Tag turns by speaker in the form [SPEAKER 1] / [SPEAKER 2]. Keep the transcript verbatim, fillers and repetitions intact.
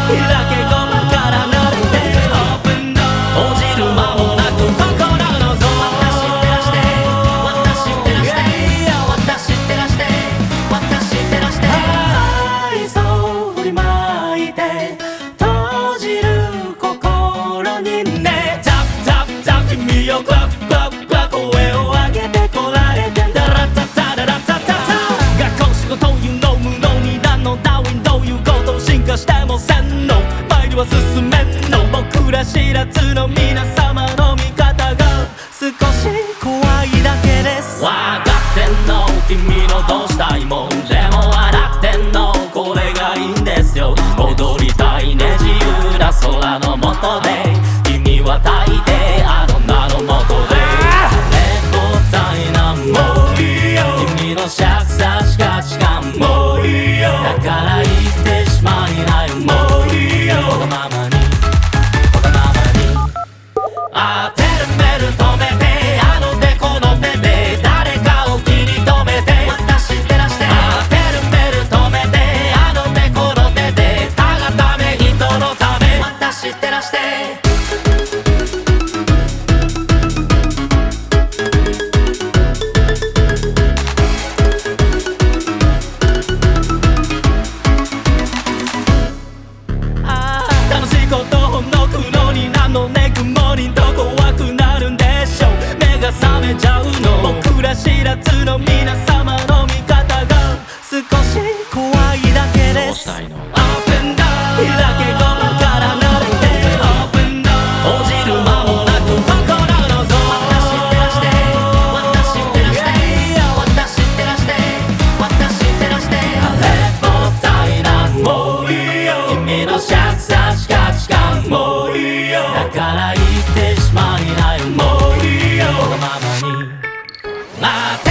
[SPEAKER 1] 開けゴムから慣れて閉じる間もなく心のドア
[SPEAKER 2] 私照らして私照らして私照らして私照らして
[SPEAKER 1] 愛想振りまいて閉じる心にねタッタッタッ君よクラックラックラ声を上げてこられてんだラッタタララッタタタ学校仕事いうの無能になのダーウィンどういうこと進化してもせんの前には進めんの僕ら知らずの皆様の味方が少し怖いだけですわかってんの君のどうしたいもんでも笑ってんのこれがいいんですよ踊りたいね自由な空の下で君は大抵あの名の下で猫たいなもういいよ君のしゃくさしかしかもういいよだから言ってしまいなよもういいよわがままにわがままに当てるメル止めてあの手この手で誰かを気に留めて
[SPEAKER 2] 私照らして
[SPEAKER 1] 当てるメル止めてあの手この手で他がため人のため
[SPEAKER 2] 私照らして
[SPEAKER 1] 楽しいことほんの苦悩になのね曇りんと怖くなるんでしょ目が覚めちゃうの僕ら知らずの皆様の味方が少し怖いだけですUp and down 開けゴムから慣れて Up and down 閉じる間もなく心のドア
[SPEAKER 2] 私照らして私照らして私照らして私照らして
[SPEAKER 1] あれもったいなもういいよ君のしゃくさしかしかもういいよだから言ってしまいなよもういいよわがままに